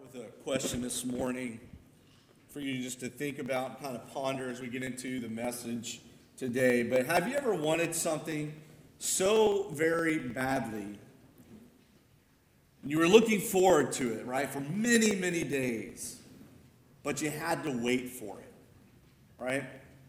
With a question this morning for you just to think about and kind of ponder as we get into the message today. But have you ever wanted something so very badly? You were looking forward to it, right, for many, many days, but you had to wait for it, right?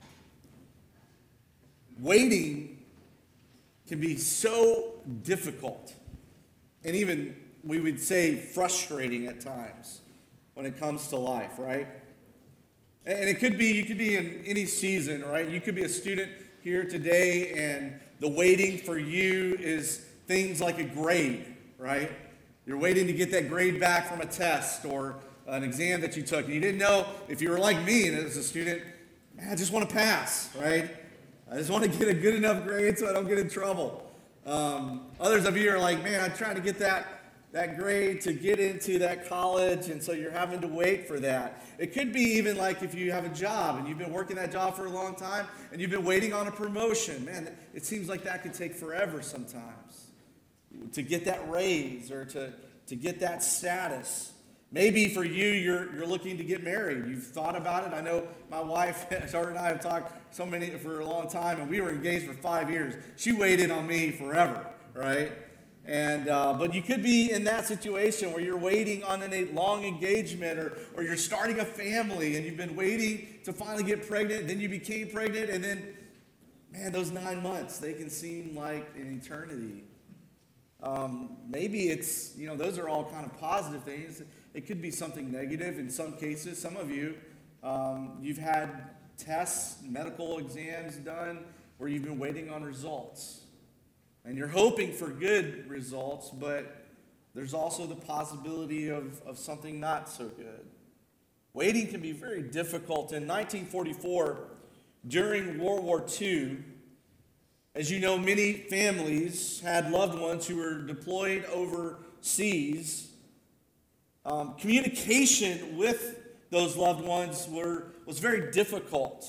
Waiting can be so difficult and even, we would say, frustrating at times when it comes to life, right? And you could be in any season, right? You could be a student here today, and the waiting for you is things like a grade, right? You're waiting to get that grade back from a test or an exam that you took. And you didn't know if you were like me and as a student, man, I just want to pass, right? I just want to get a good enough grade so I don't get in trouble. Others of you are like, man, I'm trying to get that grade to get into that college, and so you're having to wait for that. It could be even like if you have a job and you've been working that job for a long time and you've been waiting on a promotion. Man, it seems like that could take forever sometimes to get that raise or to get that status. Maybe for you, you're looking to get married. You've thought about it. I know my wife, her and I have talked for a long time, and we were engaged for 5 years. She waited on me forever, right? And but you could be in that situation where you're waiting on a long engagement, or you're starting a family, and you've been waiting to finally get pregnant. Then you became pregnant, and then, man, those 9 months, they can seem like an eternity. Maybe it's, those are all kind of positive things. It could be something negative in some cases. Some of you, you've had tests, medical exams done where you've been waiting on results. And you're hoping for good results, but there's also the possibility of something not so good. Waiting can be very difficult. In 1944, during World War II, as you know, many families had loved ones who were deployed overseas. Communication with those loved ones was very difficult.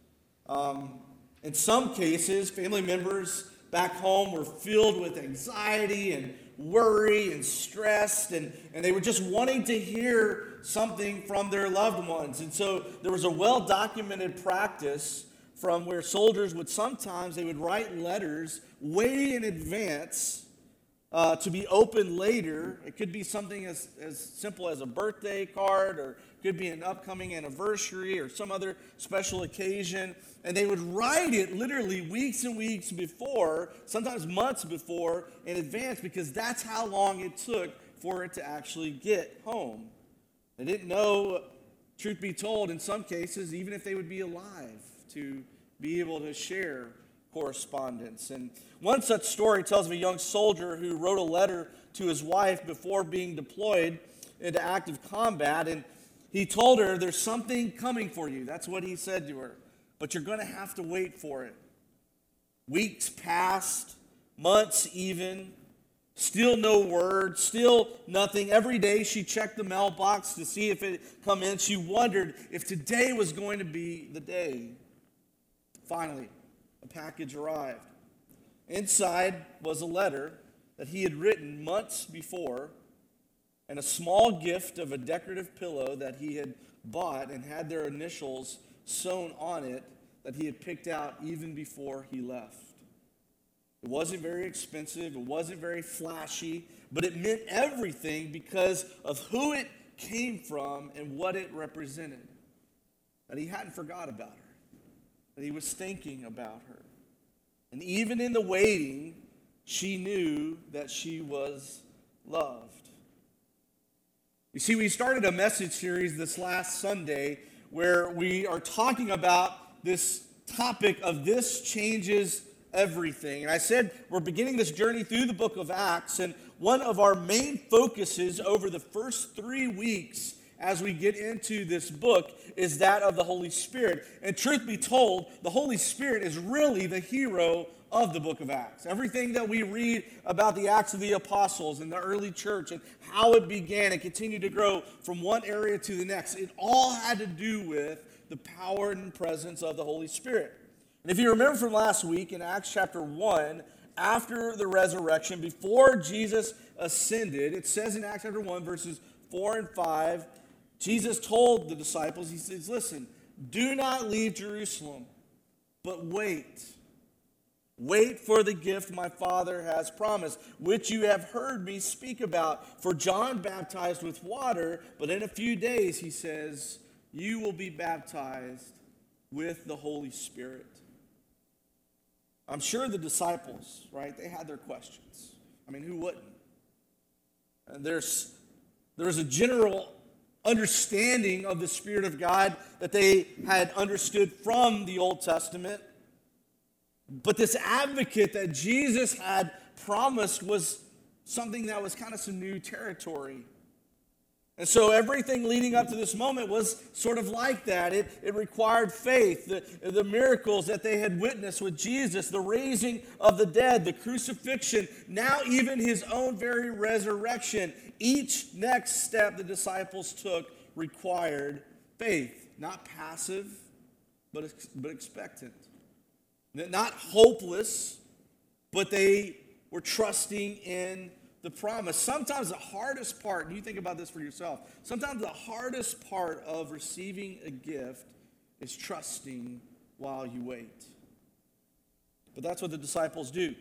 In some cases, family members back home were filled with anxiety and worry and stressed, and they were just wanting to hear something from their loved ones. And so there was a well-documented practice from where soldiers would sometimes, they would write letters way in advance to be opened later. It could be something as simple as a birthday card, or it could be an upcoming anniversary or some other special occasion. And they would write it literally weeks and weeks before, sometimes months before in advance, because that's how long it took for it to actually get home. They didn't know, truth be told, in some cases, even if they would be alive to be able to share correspondence. And one such story tells of a young soldier who wrote a letter to his wife before being deployed into active combat, and he told her, there's something coming for you. That's what he said to her. But you're going to have to wait for it. Weeks passed, months even, still no word, still nothing. Every day she checked the mailbox to see if it come in. She wondered if today was going to be the day. Finally, a package arrived. Inside was a letter that he had written months before, and a small gift of a decorative pillow that he had bought and had their initials sewn on it that he had picked out even before he left. It wasn't very expensive, it wasn't very flashy, but it meant everything because of who it came from and what it represented. That he hadn't forgot about her, that he was thinking about her. And even in the waiting, she knew that she was loved. You see, we started a message series this last Sunday where we are talking about this topic of this changes everything. And I said we're beginning this journey through the book of Acts, and one of our main focuses over the first 3 weeks as we get into this book is that of the Holy Spirit. And truth be told, the Holy Spirit is really the hero of the book of Acts. Everything that we read about the Acts of the Apostles and the early church and how it began and continued to grow from one area to the next, it all had to do with the power and presence of the Holy Spirit. And if you remember from last week in Acts chapter 1, after the resurrection, before Jesus ascended, it says in Acts chapter 1, verses 4 and 5, Jesus told the disciples, he says, listen, do not leave Jerusalem, but wait. Wait for the gift my Father has promised, which you have heard me speak about. For John baptized with water, but in a few days, he says, you will be baptized with the Holy Spirit. I'm sure the disciples, right, they had their questions. I mean, who wouldn't? And there's a general understanding of the Spirit of God that they had understood from the Old Testament. But this advocate that Jesus had promised was something that was kind of some new territory. And so everything leading up to this moment was sort of like that. It required faith, the miracles that they had witnessed with Jesus, the raising of the dead, the crucifixion, now even his own very resurrection. Each next step the disciples took required faith, not passive, but expectant. Not hopeless, but they were trusting in the promise. Sometimes the hardest part, and you think about this for yourself, sometimes the hardest part of receiving a gift is trusting while you wait. But that's what the disciples do.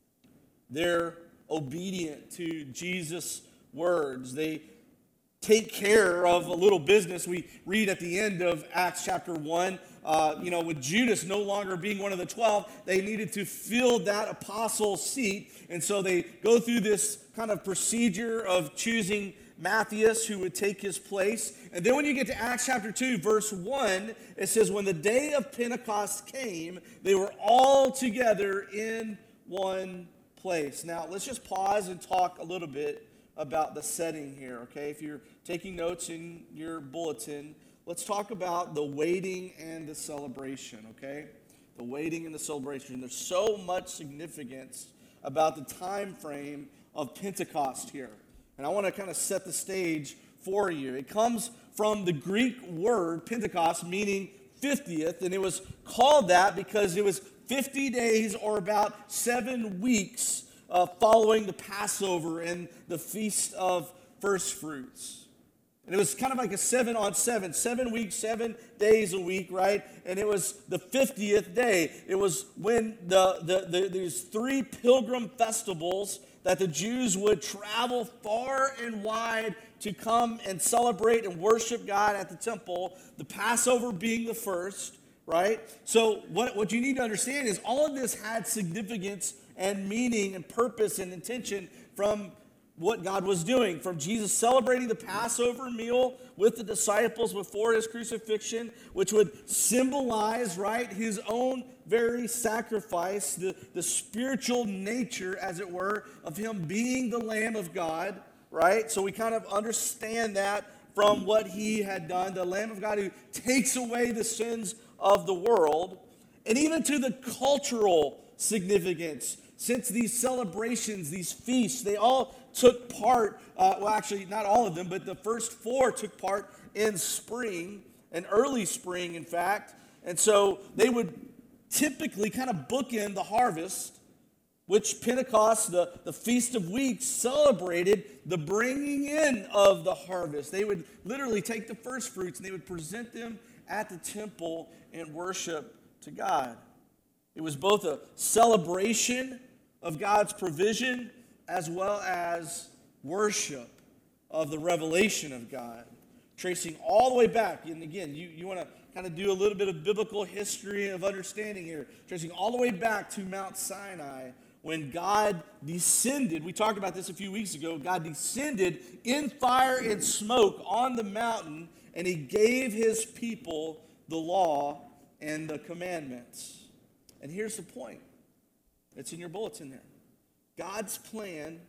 They're obedient to Jesus' words. They take care of a little business. We read at the end of Acts chapter 1, with Judas no longer being one of the 12, they needed to fill that apostle seat. And so they go through this kind of procedure of choosing Matthias, who would take his place. And then when you get to Acts chapter 2, verse 1, it says, when the day of Pentecost came, they were all together in one place. Now, let's just pause and talk a little bit about the setting here, okay? If you're taking notes in your bulletin, let's talk about the waiting and the celebration, okay? The waiting and the celebration. There's so much significance about the time frame of Pentecost here. And I want to kind of set the stage for you. It comes from the Greek word Pentecost, meaning 50th, and it was called that because it was 50 days or about 7 weeks following the Passover and the Feast of First Fruits. And it was kind of like a 7 on 7, 7 weeks, 7 days a week, right? And it was the 50th day. It was when these 3 pilgrim festivals that the Jews would travel far and wide to come and celebrate and worship God at the temple, the Passover being the first, right? So what you need to understand is all of this had significance and meaning and purpose and intention from what God was doing, from Jesus celebrating the Passover meal with the disciples before his crucifixion, which would symbolize, right, his own very sacrifice, the spiritual nature, as it were, of him being the Lamb of God, right? So we kind of understand that from what he had done, the Lamb of God who takes away the sins of the world, and even to the cultural significance. Since these celebrations, these feasts, they all took part, actually not all of them, but the first 4 took part in spring, an early spring, in fact. And so they would typically kind of bookend the harvest, which Pentecost, the Feast of Weeks, celebrated the bringing in of the harvest. They would literally take the first fruits and they would present them at the temple and worship to God. It was both a celebration of God's provision as well as worship of the revelation of God, tracing all the way back. And again, you want to kind of do a little bit of biblical history of understanding here, tracing all the way back to Mount Sinai when God descended. We talked about this a few weeks ago. God descended in fire and smoke on the mountain, and he gave his people the law and the commandments. And here's the point. It's in your bulletin there. God's plan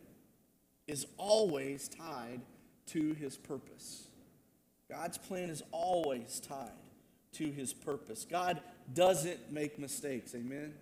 is always tied to his purpose. God's plan is always tied to his purpose. God doesn't make mistakes, amen?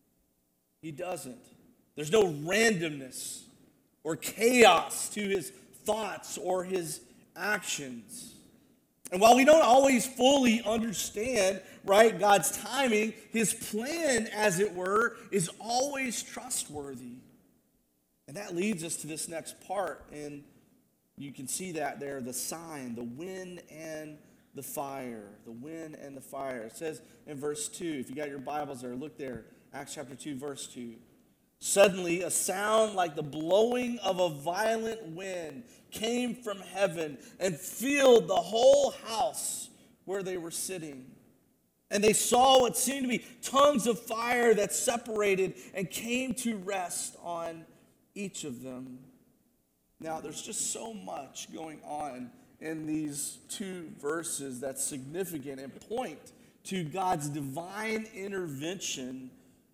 He doesn't. There's no randomness or chaos to his thoughts or his actions. And while we don't always fully understand, right, God's timing, his plan, as it were, is always trustworthy. And that leads us to this next part in You can see that there, the sign, the wind and the fire. The wind and the fire. It says in verse 2, if you got your Bibles there, look there, Acts chapter 2, verse 2. Suddenly, a sound like the blowing of a violent wind came from heaven and filled the whole house where they were sitting. And they saw what seemed to be tongues of fire that separated and came to rest on each of them. Now, there's just so much going on in these two verses that's significant and point to God's divine intervention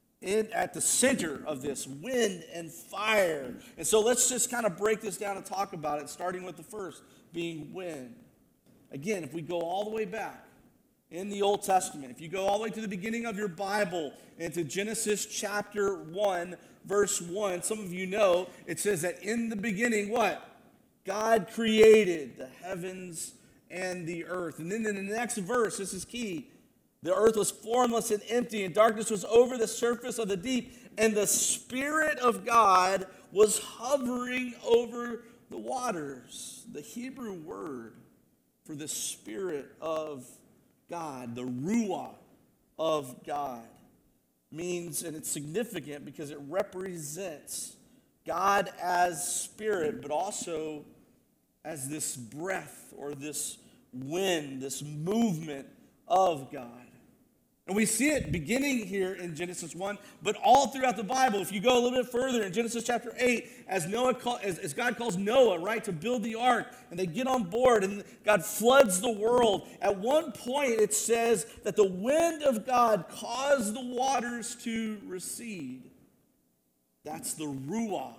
at the center of this, wind and fire. And so let's just kind of break this down and talk about it, starting with the first, being wind. Again, if we go all the way back in the Old Testament, if you go all the way to the beginning of your Bible, into Genesis chapter 1, verse 1, some of you know, it says that in the beginning, what? God created the heavens and the earth. And then in the next verse, this is key, the earth was formless and empty, and darkness was over the surface of the deep, and the Spirit of God was hovering over the waters. The Hebrew word for the Spirit of God, the Ruah of God, means, and it's significant because it represents God as Spirit, but also as this breath or this wind, this movement of God. And we see it beginning here in Genesis 1, but all throughout the Bible. If you go a little bit further in Genesis chapter 8, as God calls Noah, right, to build the ark, and they get on board, and God floods the world. At one point, it says that the wind of God caused the waters to recede. That's the Ruah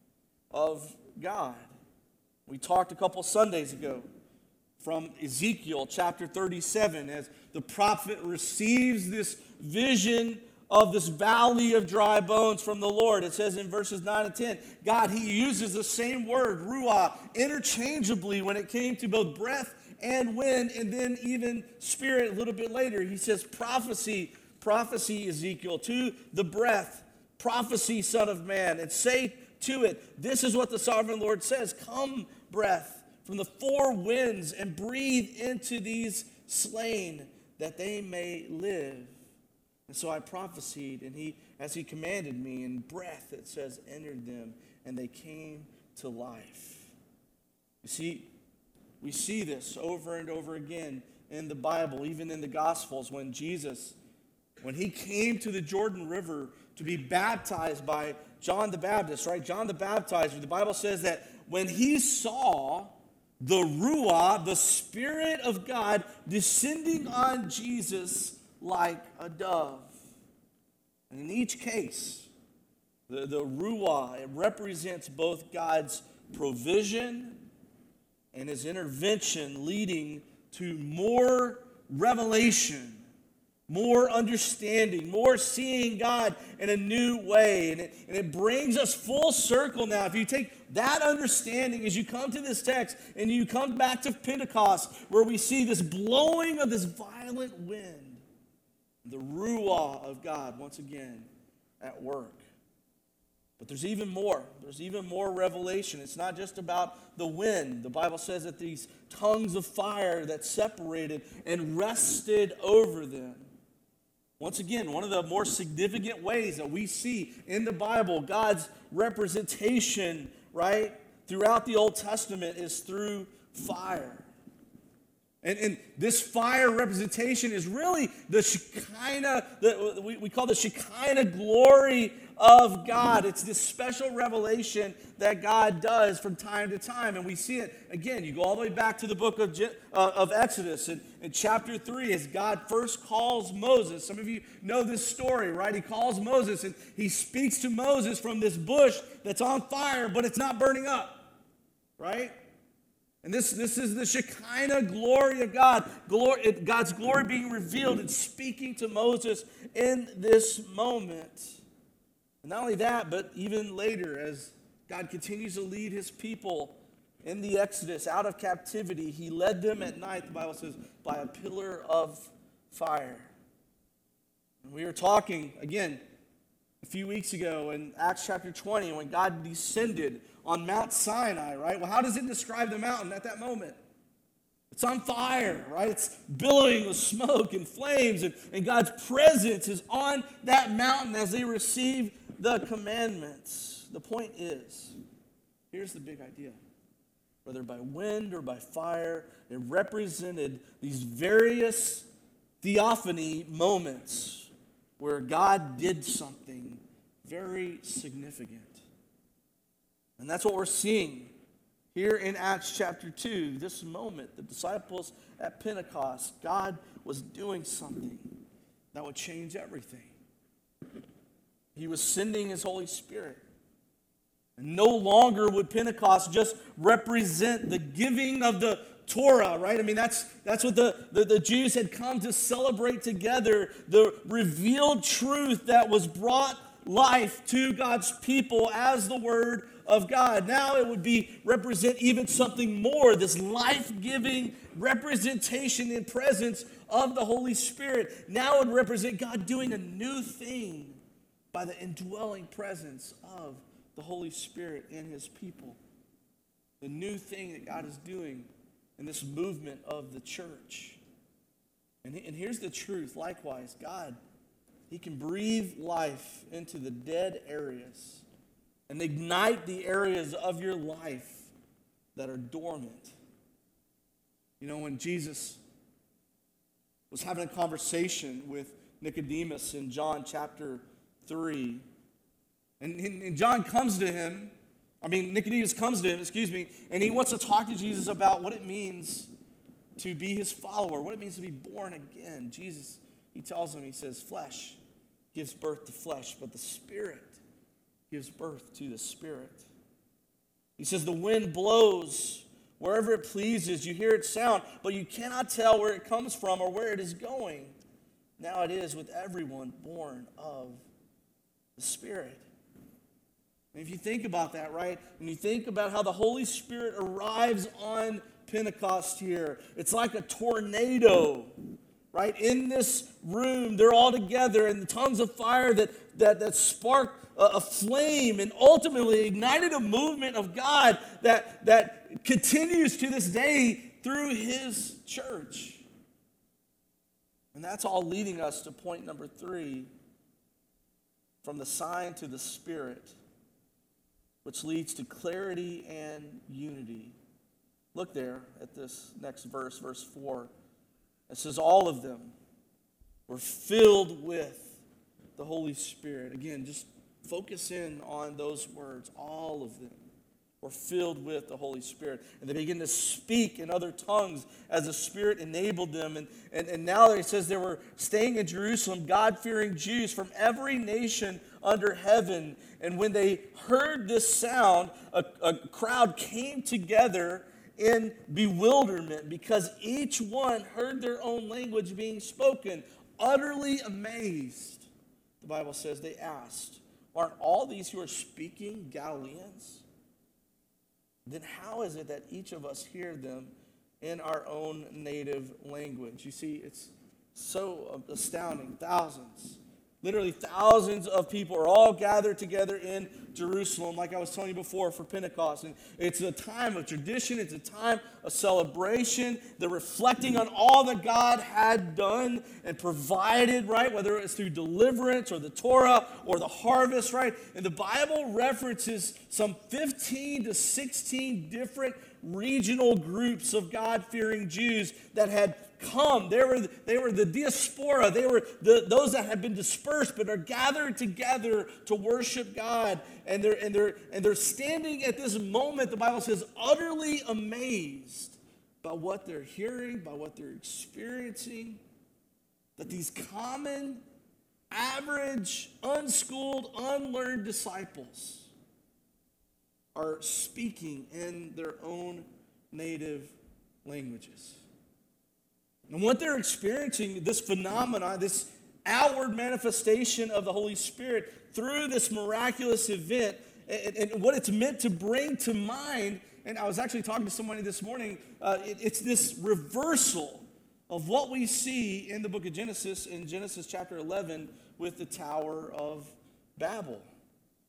of God. We talked a couple Sundays ago from Ezekiel chapter 37, as the prophet receives this vision of this valley of dry bones from the Lord. It says in verses 9 and 10, God, he uses the same word, ruah, interchangeably when it came to both breath and wind, and then even spirit a little bit later. He says prophecy, Ezekiel, to the breath, prophecy, son of man, and say to it, this is what the sovereign Lord says, come, breath, from the four winds, and breathe into these slain, that they may live. And so I prophesied, and as he commanded me, and breath, it says, entered them, and they came to life. You see, we see this over and over again in the Bible, even in the Gospels, when he came to the Jordan River to be baptized by John the Baptist, right? John the Baptizer, the Bible says that when he saw the Ruah, the Spirit of God, descending on Jesus like a dove. And in each case, the Ruah, it represents both God's provision and his intervention, leading to more revelation, more understanding, more seeing God in a new way. And it brings us full circle now. If you take that understanding as you come to this text and you come back to Pentecost, where we see this blowing of this violent wind, the Ruah of God once again at work. But there's even more. There's even more revelation. It's not just about the wind. The Bible says that these tongues of fire that separated and rested over them. Once again, one of the more significant ways that we see in the Bible God's representation, right, throughout the Old Testament is through fire. And this fire representation is really the Shekinah, we call the Shekinah glory of God. It's this special revelation that God does from time to time. And we see it, again, you go all the way back to the book of Exodus in chapter 3 as God first calls Moses. Some of you know this story, right? He calls Moses and he speaks to Moses from this bush that's on fire, but it's not burning up, right? And this is the Shekinah glory of God. God's glory being revealed and speaking to Moses in this moment. And not only that, but even later, as God continues to lead his people in the Exodus out of captivity, he led them at night, the Bible says, by a pillar of fire. And we were talking, again, a few weeks ago in Acts chapter 20, when God descended on Mount Sinai, right? Well, how does it describe the mountain at that moment? It's on fire, right? It's billowing with smoke and flames, and God's presence is on that mountain as they receive the commandments. The point is, here's the big idea. Whether by wind or by fire, it represented these various theophany moments where God did something very significant. And that's what we're seeing here in Acts chapter 2, this moment, the disciples at Pentecost, God was doing something that would change everything. He was sending his Holy Spirit. And no longer would Pentecost just represent the giving of the Torah, right? I mean, that's what the Jews had come to celebrate together, the revealed truth that was brought life to God's people as the Word of God. Now it would represent even something more, this life-giving representation and presence of the Holy Spirit. Now it would represent God doing a new thing by the indwelling presence of the Holy Spirit in his people. The new thing that God is doing in this movement of the church. And here's the truth. Likewise, God, he can breathe life into the dead areas and ignite the areas of your life that are dormant. You know, when Jesus was having a conversation with Nicodemus in John chapter 3, and John comes to him, Nicodemus comes to him, and he wants to talk to Jesus about what it means to be his follower, what it means to be born again. Jesus, he tells him, he says, flesh gives birth to flesh, but the Spirit gives birth to the Spirit. He says the wind blows wherever it pleases. You hear its sound, but you cannot tell where it comes from or where it is going. Now it is with everyone born of the Spirit. And if you think about that, right, and you think about how the Holy Spirit arrives on Pentecost here, it's like a tornado, right? In this room, they're all together, and the tongues of fire that spark a flame and ultimately ignited a movement of God that continues to this day through his church. And that's all leading us to point number 3, from the sign to the Spirit, which leads to clarity and unity. Look there at this next verse, verse 4. It says, all of them were filled with the Holy Spirit. Again, just focus in on those words. All of them were filled with the Holy Spirit. And they began to speak in other tongues as the Spirit enabled them. And now it says they were staying in Jerusalem, God-fearing Jews from every nation under heaven. And when they heard this sound, a crowd came together in bewilderment because each one heard their own language being spoken. Utterly amazed, the Bible says, they asked, aren't all these who are speaking Galileans? Then how is it that each of us hear them in our own native language? You see, it's so astounding. Literally thousands of people are all gathered together in Jerusalem, like I was telling you before, for Pentecost. And it's a time of tradition. It's a time of celebration. They're reflecting on all that God had done and provided, right? Whether it's through deliverance or the Torah or the harvest, right? And the Bible references some 15 to 16 different regional groups of God-fearing Jews that had come. They were the diaspora. They were those that had been dispersed but are gathered together to worship God. And they're standing at this moment, the Bible says, utterly amazed by what they're hearing, by what they're experiencing. That these common, average, unschooled, unlearned disciples are speaking in their own native languages. And what they're experiencing, this phenomenon, this outward manifestation of the Holy Spirit through this miraculous event, and what it's meant to bring to mind, and I was actually talking to somebody this morning, it's this reversal of what we see in the book of Genesis, in Genesis chapter 11, with the Tower of Babel.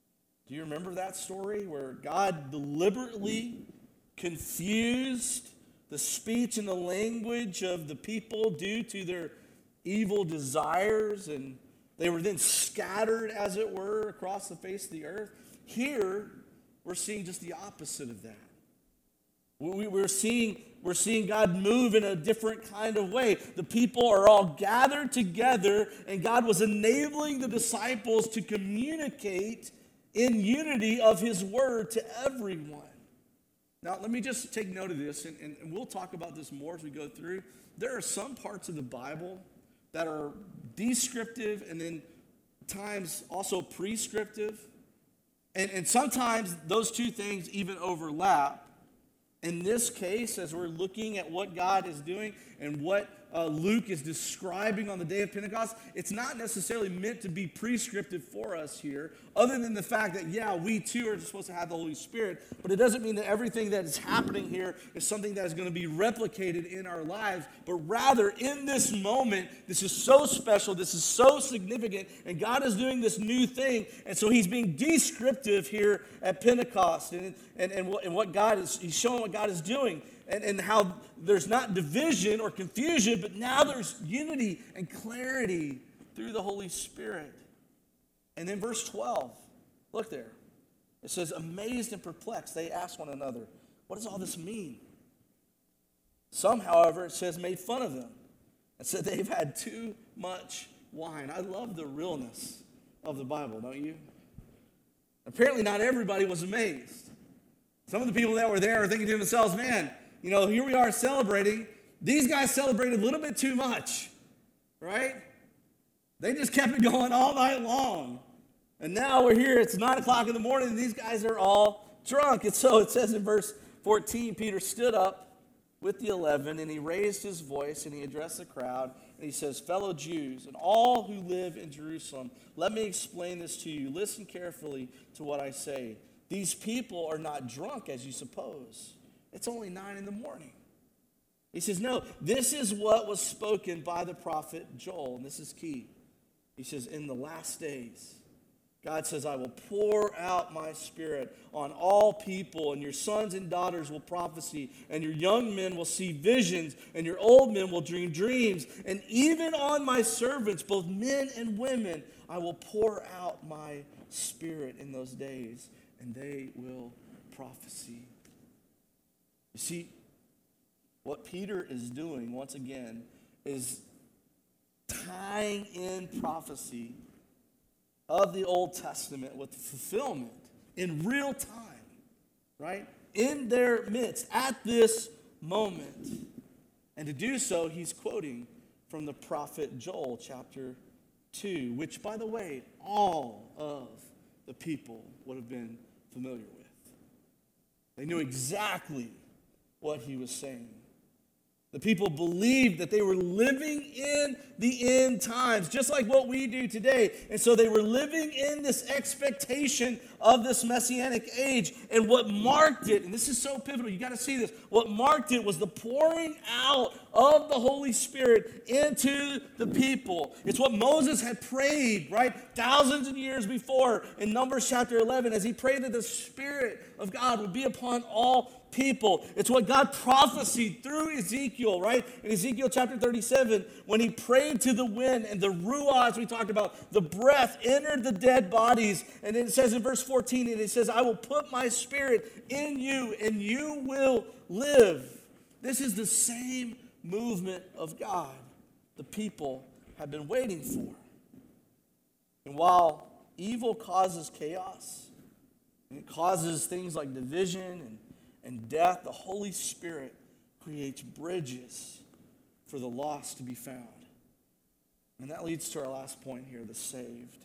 Do you remember that story where God deliberately confused the speech and the language of the people due to their evil desires, and they were then scattered, as it were, across the face of the earth? Here, we're seeing just the opposite of that. We're seeing God move in a different kind of way. The people are all gathered together, and God was enabling the disciples to communicate in unity of his word to everyone. Now, let me just take note of this, and we'll talk about this more as we go through. There are some parts of the Bible that are descriptive and then times also prescriptive. And sometimes those two things even overlap. In this case, as we're looking at what God is doing and what Luke is describing on the day of Pentecost, it's not necessarily meant to be prescriptive for us here, other than the fact that, yeah, we too are supposed to have the Holy Spirit, but it doesn't mean that everything that is happening here is something that is going to be replicated in our lives, but rather in this moment, this is so special, this is so significant, and God is doing this new thing, and so he's being descriptive here at Pentecost, and what God is, he's showing what God is doing. And how there's not division or confusion, but now there's unity and clarity through the Holy Spirit. And then verse 12, look there. It says, amazed and perplexed, they asked one another, what does all this mean? Some, however, it says, made fun of them and said they've had too much wine. I love the realness of the Bible, don't you? Apparently not everybody was amazed. Some of the people that were there are thinking to themselves, man, you know, here we are celebrating. These guys celebrated a little bit too much, right? They just kept it going all night long. And now we're here, it's 9 o'clock in the morning, and these guys are all drunk. And so it says in verse 14, Peter stood up with the 11, and he raised his voice, and he addressed the crowd, and he says, fellow Jews, and all who live in Jerusalem, let me explain this to you. Listen carefully to what I say. These people are not drunk as you suppose. It's only 9 in the morning. He says, no, this is what was spoken by the prophet Joel, and this is key. He says, in the last days, God says, I will pour out my spirit on all people, and your sons and daughters will prophesy, and your young men will see visions, and your old men will dream dreams, and even on my servants, both men and women, I will pour out my spirit in those days, and they will prophesy. You see, what Peter is doing, once again, is tying in prophecy of the Old Testament with fulfillment in real time, right? In their midst, at this moment. And to do so, he's quoting from the prophet Joel, chapter 2, which, by the way, all of the people would have been familiar with. They knew exactly what he was saying. The people believed that they were living in the end times, just like what we do today. And so they were living in this expectation of this messianic age. And what marked it, and this is so pivotal, you got to see this, what marked it was the pouring out of the Holy Spirit into the people. It's what Moses had prayed, right, thousands of years before in Numbers chapter 11, as he prayed that the Spirit of God would be upon all people. It's what God prophesied through Ezekiel, right? In Ezekiel chapter 37, when he prayed to the wind and the ruah, as we talked about, the breath entered the dead bodies. And then it says in verse 14, and it says, I will put my spirit in you and you will live. This is the same movement of God the people have been waiting for. And while evil causes chaos, and it causes things like division and death, the Holy Spirit creates bridges for the lost to be found. And that leads to our last point here, the saved.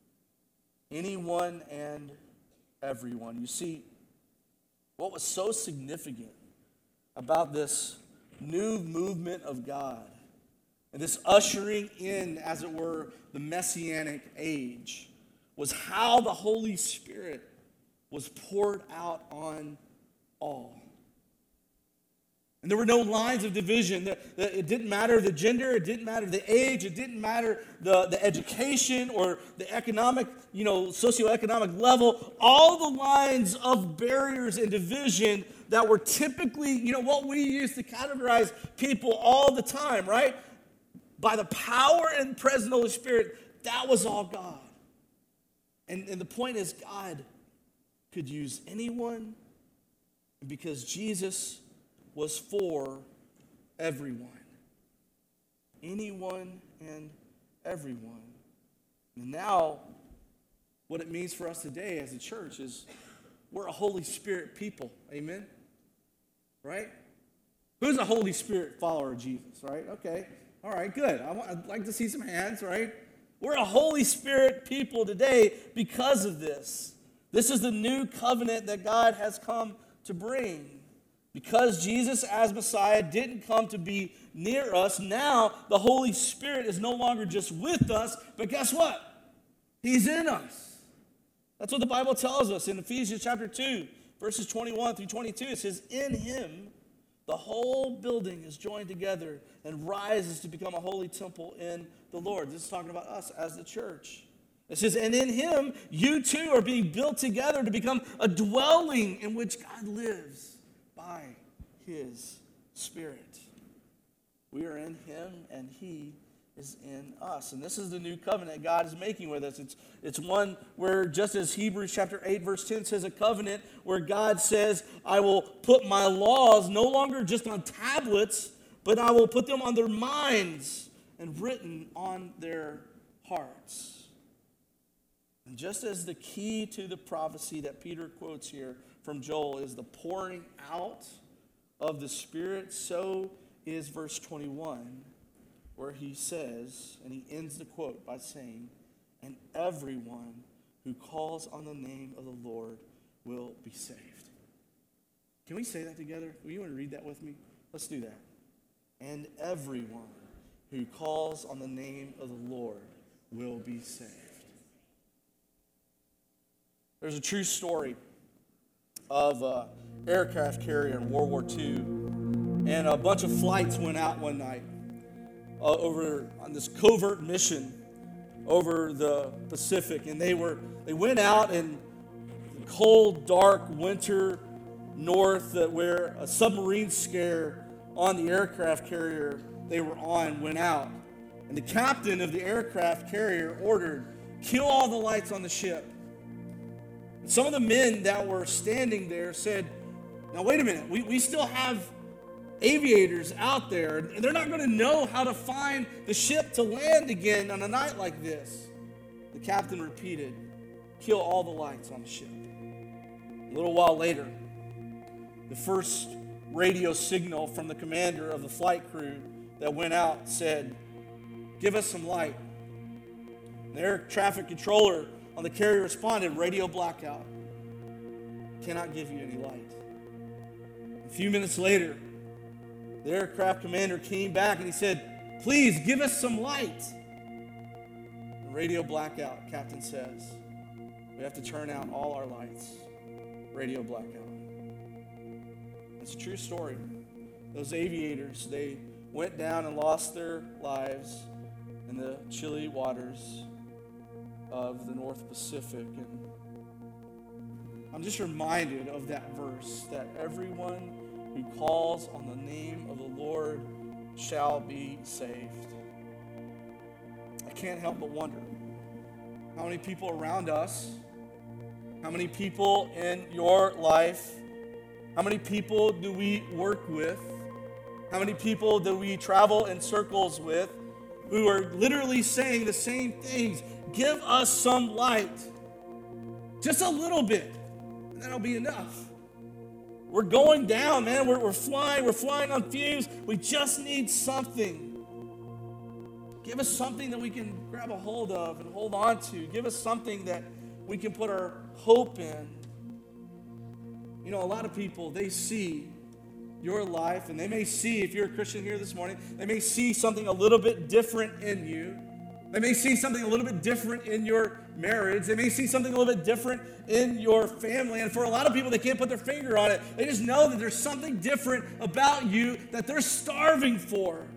Anyone and everyone. You see, what was so significant about this new movement of God and this ushering in, as it were, the messianic age was how the Holy Spirit was poured out on all. And there were no lines of division. It didn't matter the gender, it didn't matter the age, it didn't matter the education or the economic, socioeconomic level. All the lines of barriers and division that were typically, what we use to categorize people all the time, right? By the power and presence of the Holy Spirit, that was all God. And the point is, God could use anyone, because Jesus was for everyone. Anyone and everyone. And now, what it means for us today as a church is we're a Holy Spirit people. Amen? Right? Who's a Holy Spirit follower of Jesus, right? Okay. All right, good. I'd like to see some hands, right? We're a Holy Spirit people today because of this. This is the new covenant that God has come to bring. Because Jesus as Messiah didn't come to be near us, now the Holy Spirit is no longer just with us, but guess what? He's in us. That's what the Bible tells us in Ephesians chapter 2, verses 21 through 22. It says, in him, the whole building is joined together and rises to become a holy temple in the Lord. This is talking about us as the church. It says, and in him, you too are being built together to become a dwelling in which God lives by his Spirit. We are in him and he is in us. And this is the new covenant God is making with us. It's one where, just as Hebrews chapter 8 verse 10 says, a covenant where God says, I will put my laws no longer just on tablets, but I will put them on their minds and written on their hearts. And just as the key to the prophecy that Peter quotes here from Joel is the pouring out of the Spirit, so is verse 21, where he says, and he ends the quote by saying, and everyone who calls on the name of the Lord will be saved. Can we say that together? Will you want to read that with me? Let's do that. And everyone who calls on the name of the Lord will be saved. There's a true story of an aircraft carrier in World War II, and a bunch of flights went out one night over on this covert mission over the Pacific, and they went out in the cold, dark winter north, where a submarine scare on the aircraft carrier they were on went out, and the captain of the aircraft carrier ordered, kill all the lights on the ship. Some of the men that were standing there said, now wait a minute, we still have aviators out there, and they're not going to know how to find the ship to land again on a night like this. The captain repeated, kill all the lights on the ship. A little while later, the first radio signal from the commander of the flight crew that went out said, give us some light. And the air traffic controller on the carrier responded, radio blackout. Cannot give you any light. A few minutes later, the aircraft commander came back and he said, please give us some light. The radio blackout, captain says. We have to turn out all our lights. Radio blackout. It's a true story. Those aviators, they went down and lost their lives in the chilly waters of the North Pacific. And I'm just reminded of that verse, that everyone who calls on the name of the Lord shall be saved. I can't help but wonder how many people around us, how many people in your life, how many people do we work with, how many people do we travel in circles with who are literally saying the same things? Give us some light. Just a little bit. And that'll be enough. We're going down, man. We're flying on fumes. We just need something. Give us something that we can grab a hold of and hold on to. Give us something that we can put our hope in. You know, a lot of people, they see your life, and they may see, if you're a Christian here this morning, they may see something a little bit different in you. They may see something a little bit different in your marriage. They may see something a little bit different in your family. And for a lot of people, they can't put their finger on it. They just know that there's something different about you that they're starving for.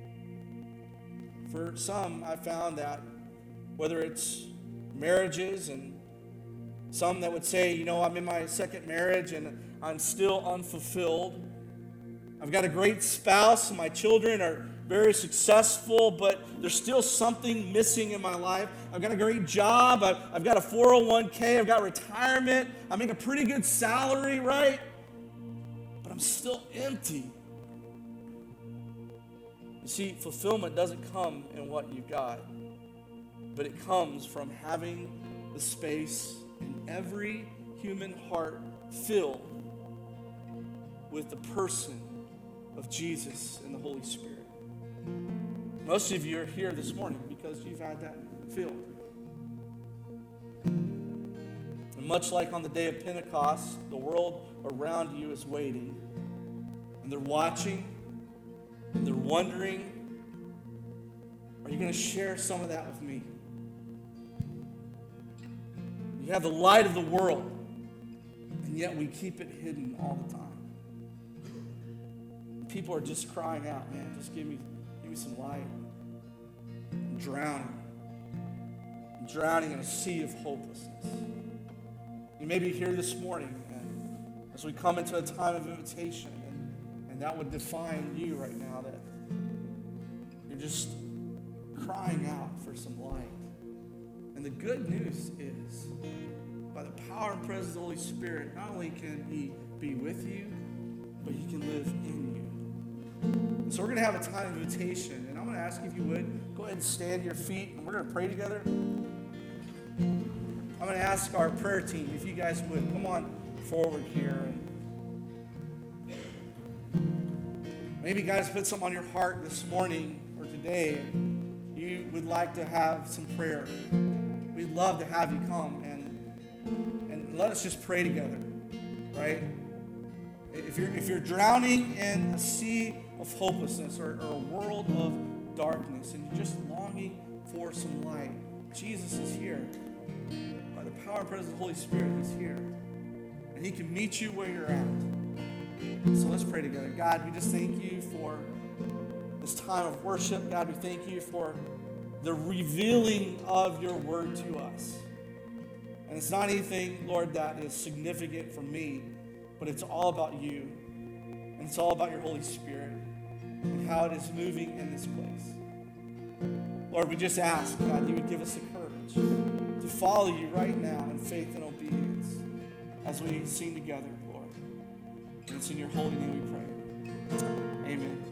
For some, I found that whether it's marriages, and some that would say, I'm in my second marriage and I'm still unfulfilled. I've got a great spouse and my children are very successful, but there's still something missing in my life. I've got a great job. I've got a 401k. I've got retirement. I make a pretty good salary, right? But I'm still empty. You see, fulfillment doesn't come in what you've got, but it comes from having the space in every human heart filled with the person of Jesus and the Holy Spirit. Most of you are here this morning because you've had that filled. And much like on the day of Pentecost, the world around you is waiting. And they're watching. And they're wondering, are you going to share some of that with me? You have the light of the world, and yet we keep it hidden all the time. And people are just crying out, man, just give me some light. I'm drowning in a sea of hopelessness. You may be here this morning, and as we come into a time of invitation, and that would define you right now, that you're just crying out for some light. And the good news is, by the power and presence of the Holy Spirit, not only can He be with you, but He can live in you. And so we're going to have a time of invitation, and I'm going to ask you, if you would, go ahead and stand to your feet, and we're going to pray together. I'm going to ask our prayer team, if you guys would, come on forward here. And maybe guys put something on your heart this morning or today, and you would like to have some prayer. We'd love to have you come and let us just pray together, right? If you're drowning in a sea of hopelessness or a world of darkness and you're just longing for some light, Jesus is here. By the power and presence of the Holy Spirit, He's here. And He can meet you where you're at. So let's pray together. God, we just thank You for this time of worship. God, we thank You for the revealing of Your word to us. And it's not anything, Lord, that is significant for me, but it's all about You. And it's all about Your Holy Spirit and how it is moving in this place. Lord, we just ask, God, You would give us the courage to follow You right now in faith and obedience as we sing together, Lord. And it's in Your holy name we pray. Amen.